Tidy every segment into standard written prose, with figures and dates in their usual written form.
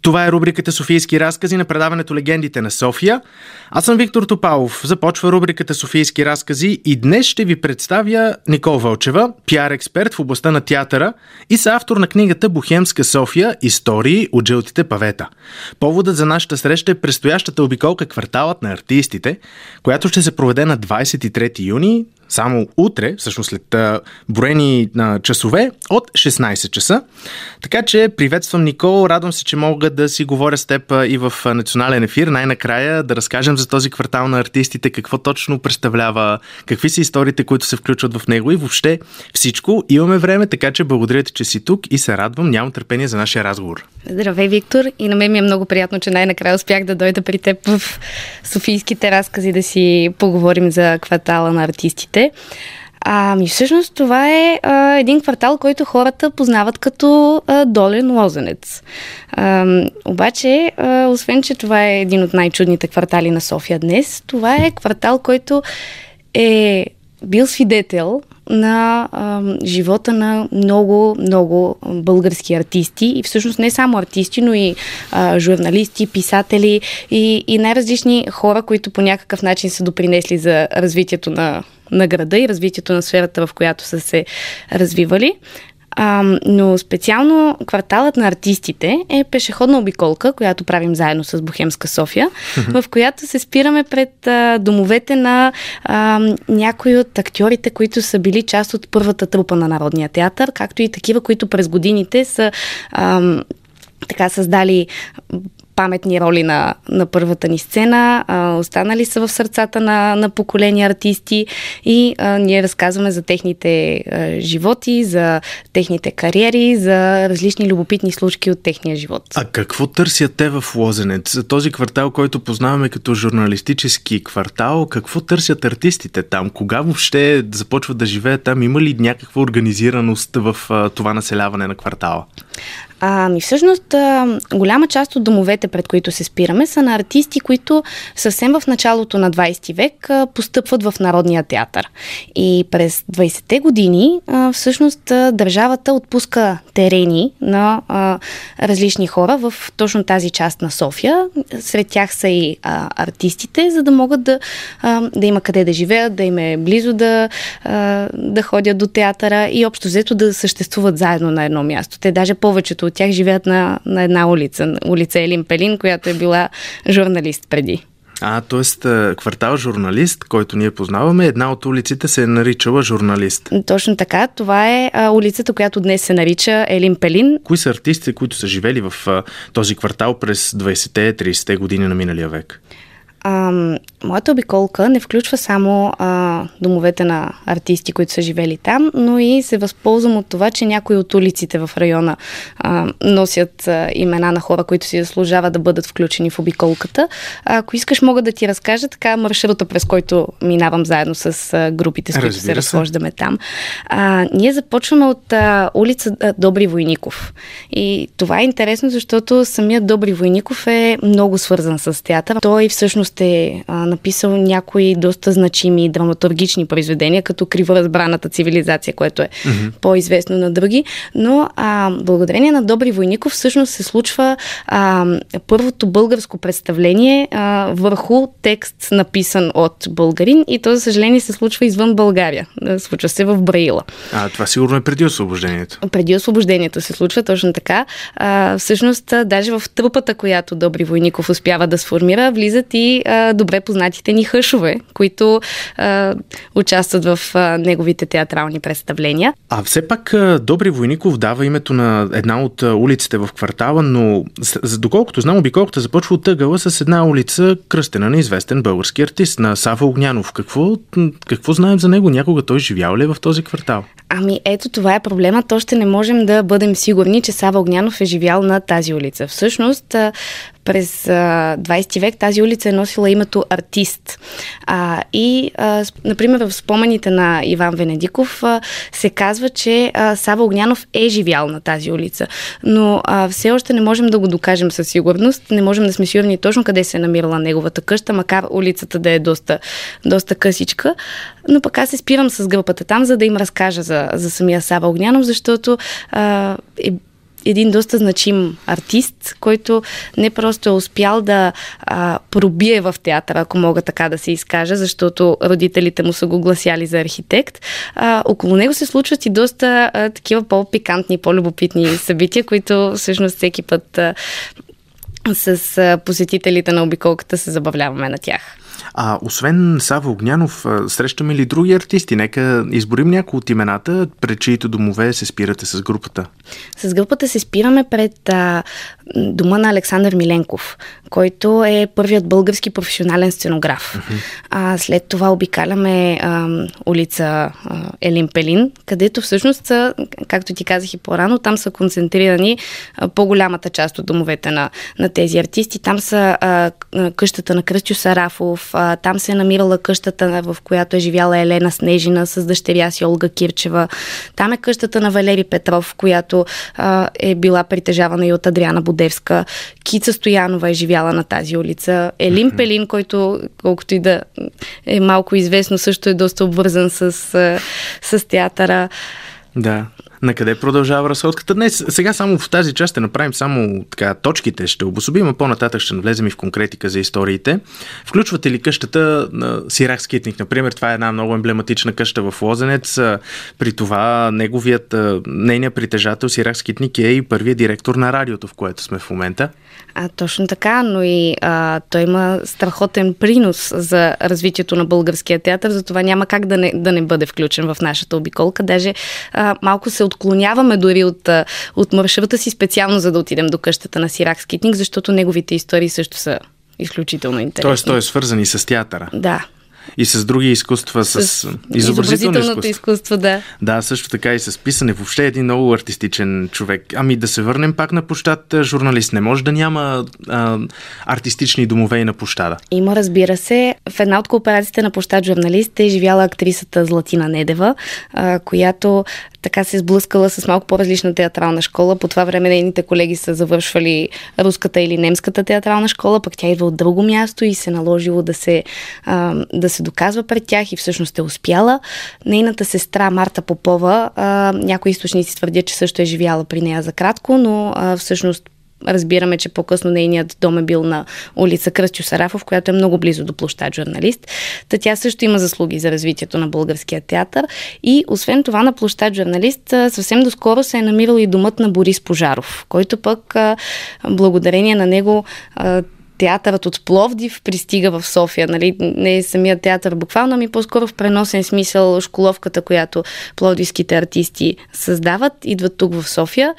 Това е рубриката Софийски разкази на предаването Легендите на София. Аз съм Виктор Топалов. Започва рубриката Софийски разкази и днес ще ви представя Никол Вълчева, пиар-експерт в областта на театъра и съавтор на книгата Бохемска София – истории от жълтите павета. Поводът за нашата среща е предстоящата обиколка Кварталът на артистите, която ще се проведе на 23 юни, само утре, всъщност след броени часове, от 16 часа. Така че приветствам Никол, радвам се, че мога да си говоря с теб и в национален ефир. Най-накрая да разкажем за този квартал на артистите, какво точно представлява, какви са историите, които се включват в него и въобще всичко. Имаме време, така че благодаря ти, че си тук и се радвам, нямам търпение за нашия разговор. Здравей, Виктор, и на мен ми е много приятно, че най-накрая успях да дойда при теб в Софийските разкази да си поговорим за квартала на артистите. Всъщност това е един квартал, който хората познават като Долен Лозенец. Обаче, освен че това е един от най-чудните квартали на София днес, това е квартал, който е бил свидетел на живота на много български артисти и всъщност не само артисти, но и журналисти, писатели и най-различни хора, които по някакъв начин са допринесли за развитието на града и развитието на сферата, в която са се развивали. Но специално кварталът на артистите е пешеходна обиколка, която правим заедно с Бохемска София, в която се спираме пред домовете на някои от актьорите, които са били част от първата трупа на Народния театър, както и такива, които през годините са създали паметни роли на първата ни сцена, останали са в сърцата на поколения артисти и ние разказваме за техните животи, за техните кариери, за различни любопитни случки от техния живот. А какво търсят те в Лозенец? Този квартал, който познаваме като журналистически квартал, какво търсят артистите там? Кога въобще започват да живеят там? Има ли някаква организираност в това населяване на квартала? Всъщност, голяма част от домовете, пред които се спираме, са на артисти, които съвсем в началото на 20 век постъпват в Народния театър. И през 20-те години, всъщност, държавата отпуска терени на различни хора в точно тази част на София. Сред тях са и артистите, за да могат да има къде да живеят, да им е близо да ходят до театъра и общо взето да съществуват заедно на едно място. Те даже повечето от тях живеят на една улица Елин Пелин, която е била журналист преди. Т.е. квартал журналист, който ние познаваме, една от улиците се е наричала Журналист. Точно така. Това е улицата, която днес се нарича Елин Пелин. Кои са артистите, които са живели в този квартал през 20-30-те години на миналия век? Моята обиколка не включва само домовете на артисти, които са живели там, но и се възползвам от това, че някои от улиците в района носят имена на хора, които си заслужават да бъдат включени в обиколката. Ако искаш, мога да ти разкажа така маршрута, през който минавам заедно с групите, с които се разхождаме там. Ние започваме от улица Добри Войников. И това е интересно, защото самият Добри Войников е много свързан с театър. Той всъщност е написал някои доста значими драматургични произведения, като Криворазбраната цивилизация, което е по-известно на други. Но благодарение на Добри Войников всъщност се случва първото българско представление върху текст написан от българин и то, за съжаление, се случва извън България. Случва се в Браила. Това сигурно е преди освобождението. Преди освобождението се случва точно така. Всъщност, даже в трупата, която Добри Войников успява да сформира, влизат и добре познатите ни хъшове, които участват в неговите театрални представления. Все пак Добри Войников дава името на една от улиците в квартала, но доколкото знам, обиколката започва от ъгъла с една улица, кръстена на известен български артист, на Сава Огнянов. Какво знаем за него? Някога той живял ли е в този квартал? Ето това е проблемът. Още не можем да бъдем сигурни, че Сава Огнянов е живял на тази улица. Всъщност, през 20 век тази улица е носила името Артист. Например, в спомените на Иван Венедиков се казва, че Сава Огнянов е живял на тази улица. Но все още не можем да го докажем със сигурност. Не можем да сме сигурни точно къде се е намирала неговата къща, макар улицата да е доста късичка. Но пък аз се спирам с групата там, за да им разкажа за самия Сава Огнянов, защото един доста значим артист, който не просто е успял да пробие в театъра, ако мога така да се изкажа, защото родителите му са го гласяли за архитект. Около него се случват и доста такива по-пикантни, по-любопитни събития, които всъщност всеки път с посетителите на обиколката се забавляваме на тях. Освен Сава Огнянов, срещаме ли други артисти? Нека изборим някои от имената, пред чиито домове се спирате с групата. С групата се спираме пред дома на Александър Миленков, който е първият български професионален сценограф. След това обикаляме улица Елин Пелин, където всъщност са, както ти казах и по-рано, там са концентрирани по-голямата част от домовете на тези артисти. Там са къщата на Кръстю Сарафов, там се е намирала къщата, в която е живяла Елена Снежина с дъщеря си Олга Кирчева. Там е къщата на Валери Петров, която е била притежавана и от Адриана Будевска. Кица Стоянова е живяла на тази улица. Елин Пелин, който, колкото и да е малко известно, също е доста обвързан с театъра. Да. На къде продължава разходката днес? Сега само в тази част ще направим само така точките, ще обособим, а по-нататък ще навлезем и в конкретика за историите. Включвате ли къщата на Сирак Скитник, например? Това е една много емблематична къща в Лозенец. При това нейният притежател Сирак Скитник е и първият директор на радиото, в което сме в момента. Точно така, но и той има страхотен принос за развитието на българския театър, затова няма как да не бъде включен в нашата обиколка. Даже малко се отклоняваме дори от маршрута си специално, за да отидем до къщата на Сирак Скитник, защото неговите истории също са изключително интересни. Тоест той е свързан и с театъра. Да. И с други изкуства, с изобразителното изкуство, да. Да, също така и с писане. Въобще един много артистичен човек. Да се върнем пак на площад журналист. Не може да няма артистични домове и на площада. Има, разбира се. В една от кооперациите на площад журналист е живяла актрисата Златина Недева, която така се сблъскала с малко по-различна театрална школа. По това време нейните колеги са завършвали руската или немската театрална школа, пък тя идва от друго място и се наложило да се доказва пред тях и всъщност е успяла. Нейната сестра Марта Попова, някои източници твърдят, че също е живяла при нея за кратко, но всъщност разбираме, че по-късно нейният дом е бил на улица Кръстю Сарафов, която е много близо до площад журналист. Тя също има заслуги за развитието на българския театър и освен това на площад журналист съвсем доскоро се е намирал и домът на Борис Пожаров, който пък благодарение на него театърът от Пловдив пристига в София. Нали? Не е самият театър буквално, ами по-скоро в преносен смисъл школовката, която пловдивските артисти създават, идват тук в София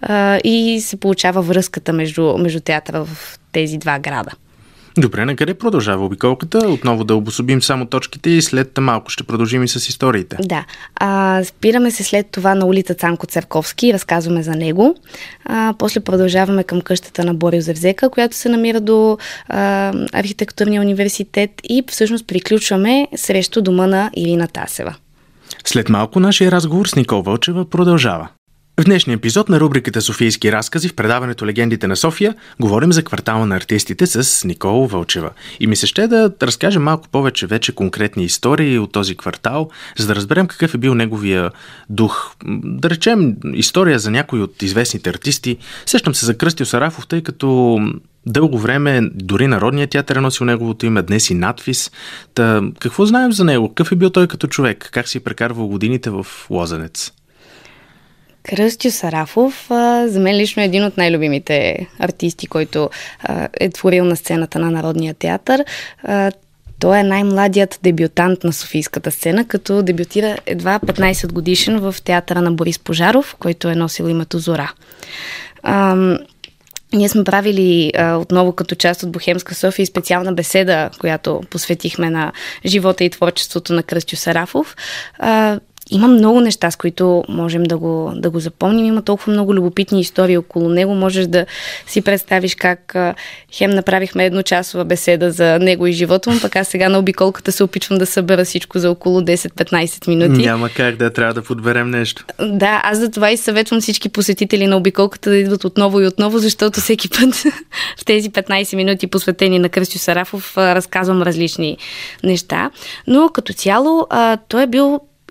и се получава връзката между театъра в тези два града. Добре, на къде продължава обиколката? Отново да обособим само точките и след малко ще продължим и с историите. Да. Спираме се след това на улица Цанко Церковски и разказваме за него. После продължаваме към къщата на Борил Зевзека, която се намира до архитектурния университет и всъщност приключваме срещу дома на Ирина Тасева. След малко нашия разговор с Никол Вълчева продължава. В днешния епизод на рубриката Софийски разкази в предаването Легендите на София говорим за квартала на артистите с Никол Вълчева. И ми се ще да разкажем малко повече вече конкретни истории от този квартал, за да разберем какъв е бил неговия дух. Да речем история за някои от известните артисти. Сещам се за Кръстю Сарафов, тъй като дълго време дори Народният театър е носил неговото име, днес и надпис. Какво знаем за него? Какъв е бил той като човек? Как си прекарвал годините в Лозенец? Кръстю Сарафов за мен лично е един от най-любимите артисти, който е творил на сцената на Народния театър. Той е най-младият дебютант на софийската сцена, като дебютира едва 15 годишен в театъра на Борис Пожаров, който е носил името Зора. Ние сме правили отново като част от Бохемска София специална беседа, която посветихме на живота и творчеството на Кръстю Сарафов. Има много неща, с които можем да го запомним. Има толкова много любопитни истории около него. Можеш да си представиш как хем направихме едночасова беседа за него и живота му, пък аз сега на обиколката се опитвам да събера всичко за около 10-15 минути. Няма как трябва да подберем нещо. Да, аз за това и съветвам всички посетители на обиколката да идват отново и отново, защото всеки път в тези 15 минути посветени на Кръстю Сарафов разказвам различни неща. Но като цяло той е бил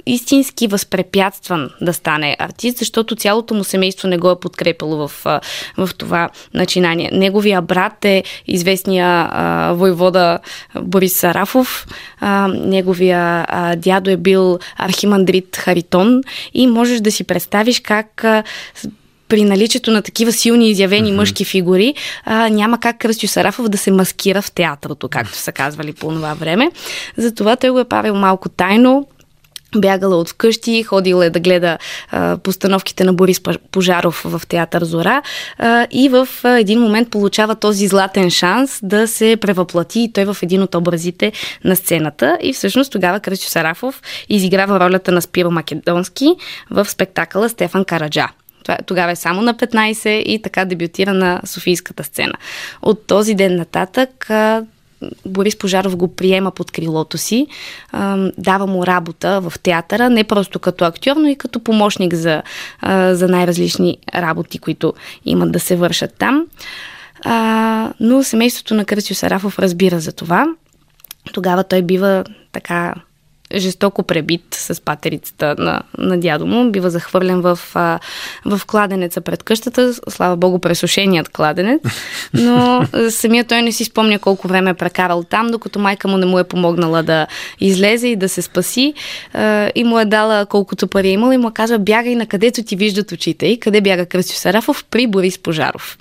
истински възпрепятстван да стане артист, защото цялото му семейство не го е подкрепило в това начинание. Неговия брат е известния войвода Борис Сарафов, неговия дядо е бил архимандрит Харитон и можеш да си представиш как при наличието на такива силни изявени мъжки фигури, няма как Кръстю Сарафов да се маскира в театрото, както са казвали по това време. Затова той го е правил малко тайно, бягала от вкъщи, ходила е да гледа постановките на Борис Пожаров в театър Зора и в един момент получава този златен шанс да се превъплати и той в един от образите на сцената. И всъщност тогава Кръстю Сарафов изиграва ролята на Спиро Македонски в спектакъла Стефан Караджа. Тогава е само на 15 и така дебютира на софийската сцена. От този ден нататък Борис Пожаров го приема под крилото си, дава му работа в театъра, не просто като актьор, но и като помощник за най-различни работи, които имат да се вършат там. Но семейството на Кръстю Сарафов разбира за това. Тогава той бива така жестоко пребит с патерицата на дядо му, бива захвърлен в кладенеца пред къщата, слава богу пресушеният кладенец, но самия той не си спомня колко време е прекарал там, докато майка му не му е помогнала да излезе и да се спаси и му е дала колкото пари е имал и му казва: бягай на където ти виждат очите. И къде бяга Кръстю Сарафов? При Борис Пожаров.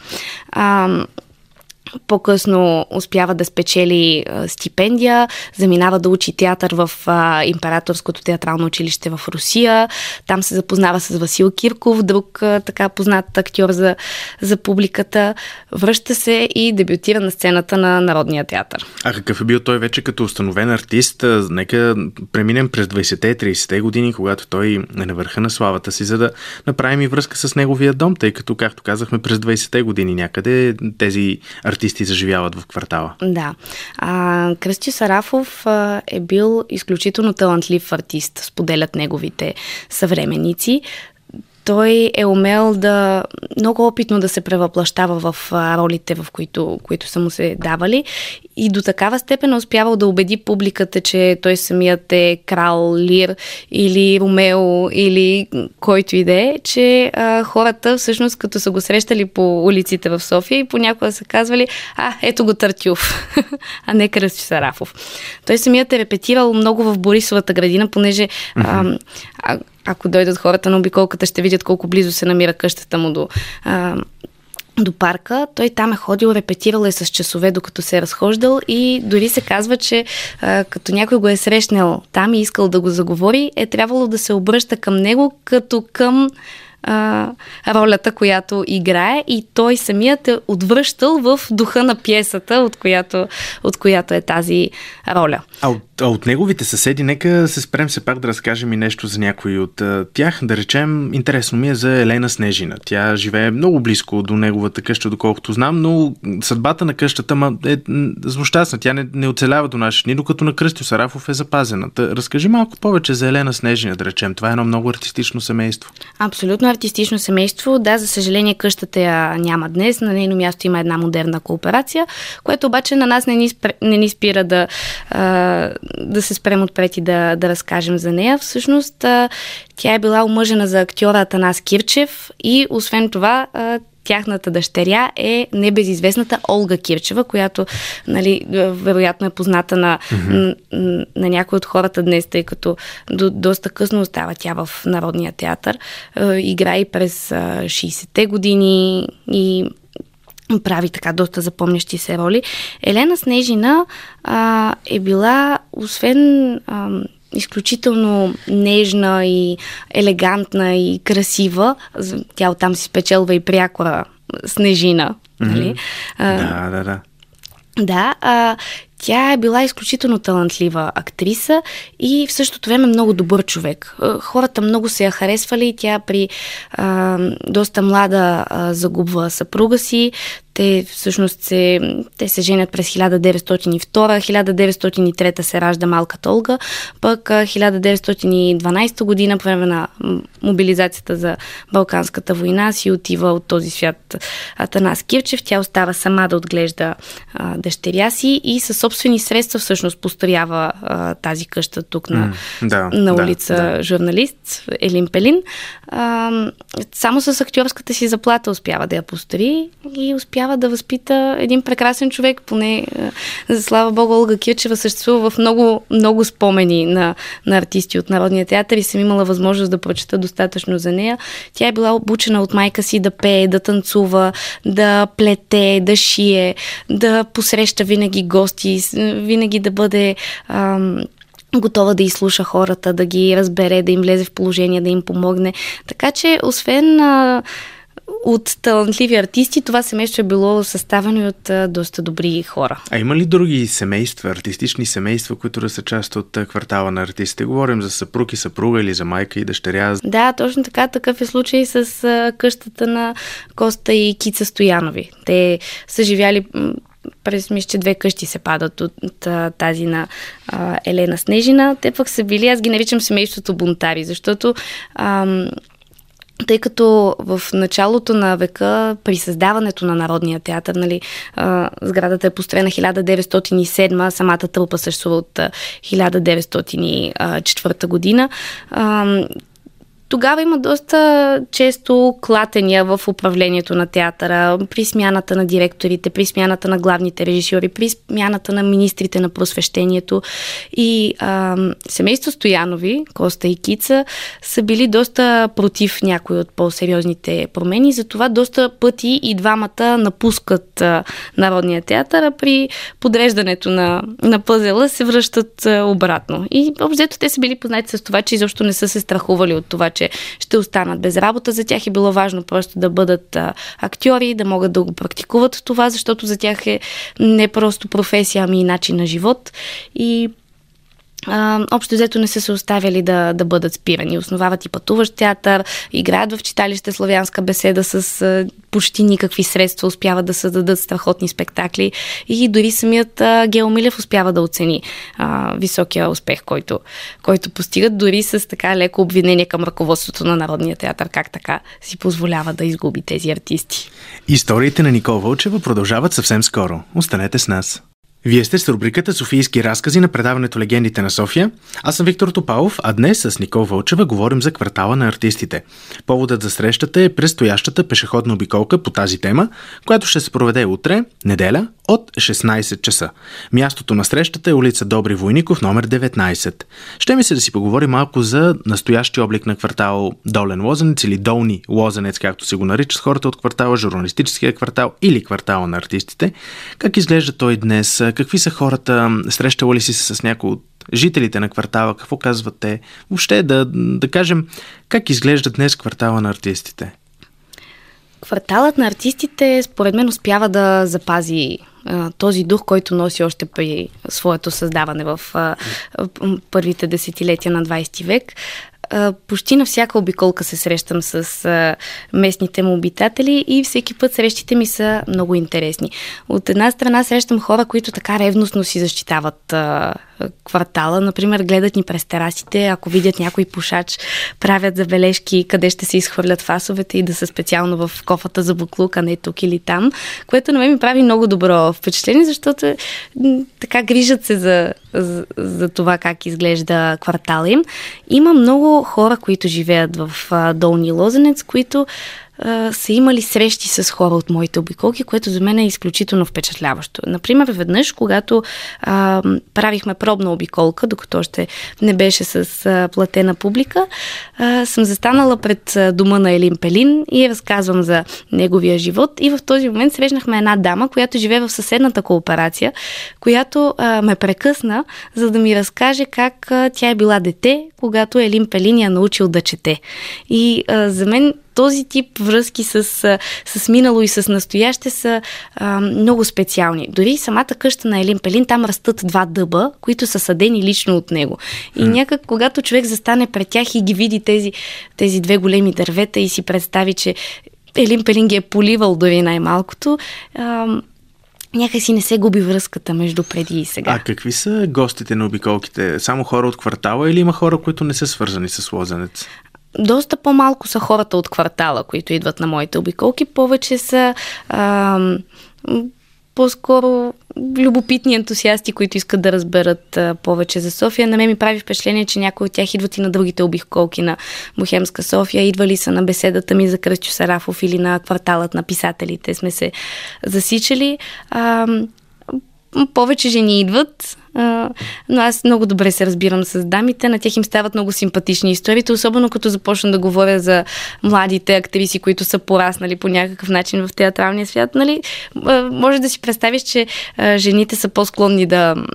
По-късно успява да спечели стипендия, заминава да учи театър в Императорското театрално училище в Русия. Там се запознава с Васил Кирков, друг така познат актьор за публиката. Връща се и дебютира на сцената на Народния театър. А какъв е бил той вече като установен артист? Нека преминем през 20-те, 30-те години, когато той е на върха на славата си, за да направим и връзка с неговия дом, тъй като, както казахме, през 20-те години някъде тези артисти заживяват в квартала. Да. Кръстю Сарафов е бил изключително талантлив артист, споделят неговите съвременници. Той е умел много опитно да се превъплащава в ролите, в които са му се давали, и до такава степен е успявал да убеди публиката, че той самият е крал Лир или Ромео или който и да е, че хората всъщност като са го срещали по улиците в София и понякога са казвали: ето го Тартюф, а не Кръстю Сарафов. Той самият е репетирал много в Борисовата градина, понеже ако дойдат хората на обиколката, ще видят колко близо се намира къщата му до парка. Той там е ходил, репетирал е с часове, докато се е разхождал, и дори се казва, че като някой го е срещнал там и искал да го заговори, е трябвало да се обръща към него като към ролята, която играе, и той самият е отвръщал в духа на пиесата, от която е тази роля. А от неговите съседи, нека се спрем се пак да разкажем и нещо за някои от тях. Да речем, интересно ми е за Елена Снежина. Тя живее много близко до неговата къща, доколкото знам, но съдбата на къщата е злощастна. Тя не оцелява до наши дни, докато на Кръстю Сарафов е запазена. Разкажи малко повече за Елена Снежина, да речем. Това е едно много артистично семейство. Абсолютно артистично семейство. Да, за съжаление къщата я няма днес. На нейно място има една модерна кооперация, което обаче на нас не ни спира да се спрем отпред и да разкажем за нея. Всъщност, тя е била омъжена за актьора Атанас Кирчев и освен това тяхната дъщеря е небезизвестната Олга Кирчева, която, вероятно е позната на някои от хората днес, тъй като доста късно остава тя в Народния театър. Игра и през 60-те години и прави така доста запомнящи се роли. Елена Снежина е била, освен изключително нежна и елегантна и красива, тя оттам си спечелва и прякора Снежина. Нали? Да. Да, тя е била изключително талантлива актриса и в същото време много добър човек. Хората много се я харесвали. Тя при доста млада загубва съпруга си. те всъщност те се женят през 1902, 1903 се ражда малката Олга, пък 1912 година, по време на мобилизацията за Балканската война, си отива от този свят Атанас Кирчев. Тя остава сама да отглежда дъщеря си и със собствени средства всъщност построява тази къща тук на улица Журналист, Елин Пелин. Само с актьорската си заплата успява да я построи и успява да възпита един прекрасен човек. Поне, за слава Богу, Олга Кирчева съществува в много, много спомени на артисти от Народния театър и съм имала възможност да прочета достатъчно за нея. Тя е била обучена от майка си да пее, да танцува, да плете, да шие, да посреща винаги гости, винаги да бъде готова да изслуша хората, да ги разбере, да им влезе в положение, да им помогне. Така че, освен от талантливи артисти, това семейство е било съставено и от доста добри хора. А има ли други семейства, артистични семейства, които да са част от квартала на артистите? Говорим за съпруг и съпруга или за майка и дъщеря? Да, точно така. Такъв е случай с къщата на Коста и Кица Стоянови. Те са живяли през мисля, че 2 къщи се падат от тази на Елена Снежина. Те пък са били, аз ги наричам семейството бунтари, защото тъй като в началото на века, при създаването на Народния театър, сградата е построена 1907, самата трупа съществува от 1904 година, тогава има доста често клатения в управлението на театъра, при смяната на директорите, при смяната на главните режисьори, при смяната на министрите на просвещението. И семейство Стоянови, Коста и Кица, са били доста против някои от по-сериозните промени. Затова доста пъти и двамата напускат Народния театър, а при подреждането на пъзела се връщат обратно. И общо те са били познати с това, че изобщо не са се страхували от това, че ще останат без работа. За тях е било важно просто да бъдат актьори, да могат да го практикуват това, защото за тях е не просто професия, ами и начин на живот. И общо взето не са се оставяли да бъдат спирани. Основават и пътуващ театър, играят в читалище Славянска беседа с почти никакви средства, успяват да създадат страхотни спектакли и дори самият Гео Милев успява да оцени високия успех, който постигат, дори с така леко обвинение към ръководството на Народния театър, как така си позволява да изгуби тези артисти. Историите на Никола Вълчева продължават съвсем скоро. Останете с нас. Вие сте с рубриката Софийски разкази на предаването Легендите на София. Аз съм Виктор Топалов, а днес с Никола Вълчева говорим за квартала на артистите. Поводът за срещата е предстоящата пешеходна обиколка по тази тема, която ще се проведе утре, неделя, от 16 часа. Мястото на срещата е улица Добри Войников, номер 19. Ще ми се да си поговорим малко за настоящия облик на квартал Долен Лозенец или Долни Лозенец, както се го наричат хората от квартала, журналистическия квартал или квартала на артистите. Как изглежда той днес? Какви са хората? Срещала ли си се с някои от жителите на квартала? Какво казват те? Въобще да кажем как изглежда днес квартала на артистите. Кварталът на артистите според мен успява да запази този дух, който носи още при своето създаване в първите десетилетия на 20 век. Почти на всяка обиколка се срещам с местните му обитатели и всеки път срещите ми са много интересни. От една страна срещам хора, които така ревностно си защитават квартала. Например, гледат ни през терасите, ако видят някой пушач, правят забележки къде ще се изхвърлят фасовете и да са специално в кофата за буклук, а не тук или там, което на мен ми прави много добро впечатление, защото така грижат се за това как изглежда квартала им. Има много хора, които живеят в Долни Лозенец, които са имали срещи с хора от моите обиколки, което за мен е изключително впечатляващо. Например, веднъж, когато правихме пробна обиколка, докато още не беше с платена публика, съм застанала пред дома на Елин Пелин и разказвам за неговия живот и в този момент срещнахме една дама, която живее в съседната кооперация, която ме прекъсна, за да ми разкаже как тя е била дете, когато Елин Пелин я научил да чете. И за мен този тип връзки с минало и с настояще са много специални. Дори самата къща на Елин Пелин, там растат 2 дъба, които са съдени лично от него. И някак, когато човек застане пред тях и ги види тези 2 големи дървета и си представи, че Елин Пелин ги е поливал дори най-малкото. Някакси не се губи връзката между преди и сега. А какви са гостите на обиколките? Само хора от квартала или има хора, които не са свързани с Лозенец? Доста по-малко са хората от квартала, които идват на моите обиколки. Повече са по-скоро любопитни ентусиасти, които искат да разберат повече за София. На мен ми прави впечатление, че някои от тях идват и на другите обиколки на Бохемска София. Идвали са на беседата ми за Кръстю Сарафов или на кварталът на писателите. Сме се засичали. Повече жени идват, но аз много добре се разбирам с дамите. На тях им стават много симпатични историите, особено като започна да говоря за младите актриси, които са пораснали по някакъв начин в театралния свят. Нали? Може да си представиш, че жените са по-склонни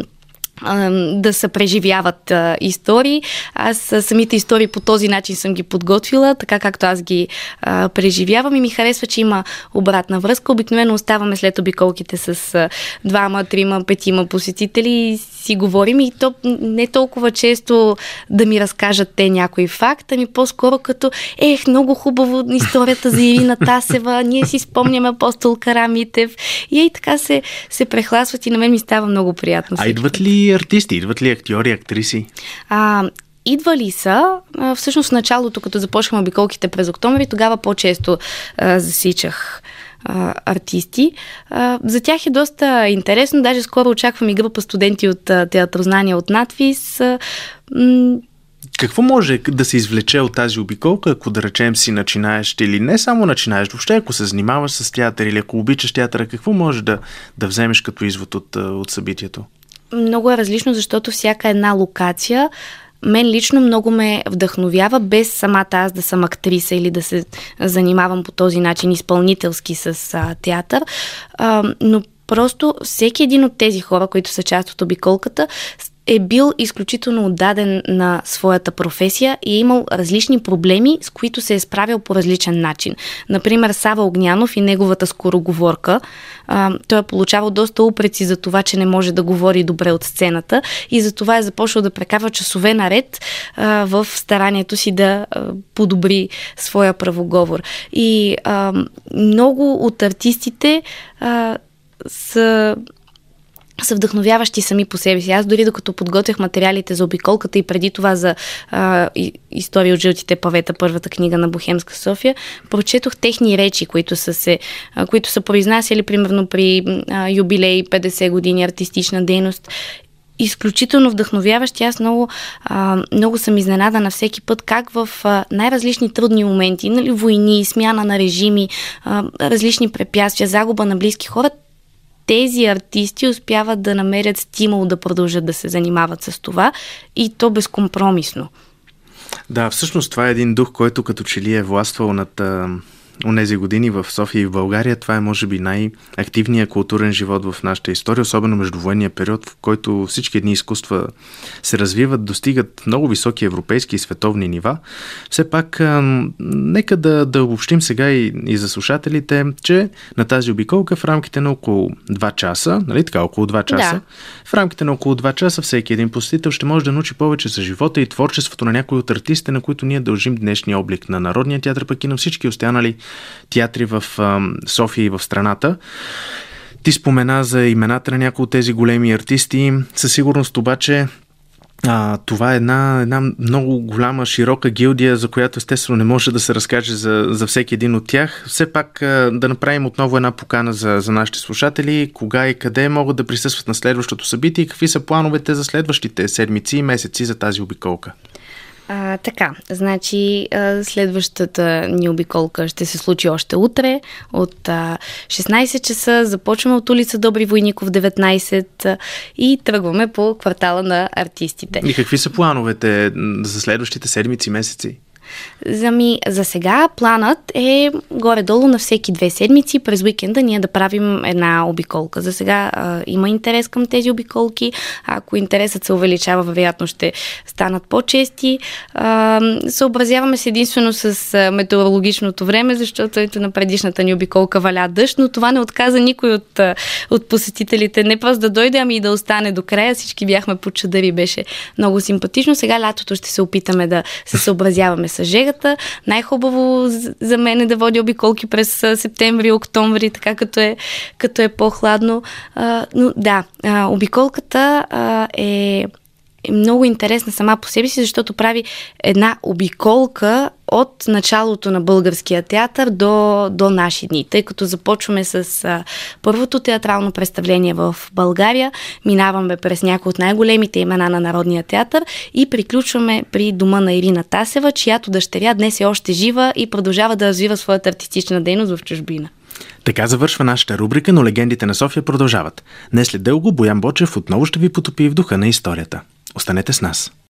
да се преживяват истории. Аз самите истории по този начин съм ги подготвила, така както аз ги преживявам и ми харесва, че има обратна връзка. Обикновено оставаме след обиколките с 2, 3, 5 посетители и си говорим и то не толкова често да ми разкажат те някой факт, ами по-скоро като много хубаво историята за Ирина Тасева, ние си спомняме Апостол Карамитев и така се прехласват и на мен ми става много приятно. А идват ли артисти, идват ли актьори, актриси? Идвали са. Всъщност в началото, като започнахме обиколките през октомври, тогава по-често засичах артисти. За тях е доста интересно. Даже скоро очаквам и група студенти от театрознание от надвис. Какво може да се извлече от тази обиколка, ако да речем си начинаеш или не само начинаеш, въобще ако се занимаваш с театър или ако обичаш театъра, какво може да вземеш като извод от събитието? Много е различно, защото всяка една локация мен лично много ме вдъхновява, без самата аз да съм актриса или да се занимавам по този начин изпълнителски с театър, но просто всеки един от тези хора, които са част от обиколката, е бил изключително отдаден на своята професия и е имал различни проблеми, с които се е справил по различен начин. Например, Сава Огнянов и неговата скороговорка. Той е получавал доста упреци за това, че не може да говори добре от сцената и за това е започнал да прекарва часове наред в старанието си да подобри своя правоговор. И много от артистите са вдъхновяващи сами по себе си. Аз дори докато подготвях материалите за обиколката и преди това за история от жълтите павета, първата книга на Бохемска София, прочетох техни речи, които са произнасяли примерно при юбилей 50 години артистична дейност. Изключително вдъхновяващи. Аз много съм изненадана всеки път как в най-различни трудни моменти, нали, войни, смяна на режими, различни препятствия, загуба на близки хора, тези артисти успяват да намерят стимул да продължат да се занимават с това и то безкомпромисно. Да, всъщност това е един дух, който като че ли е властвал над онези години в София и в България. Това е може би най-активният културен живот в нашата история, особено междувоенния период, в който всички едни изкуства се развиват, достигат много високи европейски и световни нива. Все пак, нека да обобщим сега и за слушателите, че на тази обиколка в рамките на около 2 часа, нали така, около 2 часа, да. В рамките на около 2 часа всеки един посетител ще може да научи повече за живота и творчеството на някои от артистите, на които ние дължим днешния облик на Народния театър, пък и на всички останали театри в София и в страната. Ти спомена за имената на някои от тези големи артисти. Със сигурност обаче това е една много голяма, широка гилдия, за която естествено не може да се разкаже за всеки един от тях. Все пак да направим отново една покана за нашите слушатели. Кога и къде могат да присъстват на следващото събитие и какви са плановете за следващите седмици и месеци за тази обиколка? Така, значи следващата ни обиколка ще се случи още утре от 16 часа. Започваме от улица Добри Войников 19 и тръгваме по квартала на артистите. И какви са плановете за следващите седмици и месеци? За сега планът е горе-долу на всеки 2 седмици през уикенда ние да правим една обиколка. За сега има интерес към тези обиколки. Ако интересът се увеличава, вероятно ще станат по-чести. Съобразяваме се единствено с метеорологичното време, защото ето на предишната ни обиколка валя дъжд, но това не отказа никой от посетителите. Не просто да дойде, ами и да остане до края. Всички бяхме под чадъри, беше много симпатично. Сега лятото ще се опитаме да се съобразяваме с жегата. Най-хубаво за мен е да водя обиколки през септември, октомври, така като е по-хладно. Но да, обиколката е много интересна сама по себе си, защото прави една обиколка от началото на българския театър до наши дни. Тъй като започваме с първото театрално представление в България, минаваме през някои от най-големите имена на Народния театър и приключваме при дома на Ирина Тасева, чиято дъщеря днес е още жива и продължава да развива своята артистична дейност в чужбина. Така завършва нашата рубрика, но легендите на София продължават. Днес след дълго Боян Бочев отново ще ви потопи в духа на историята. Останете с нас.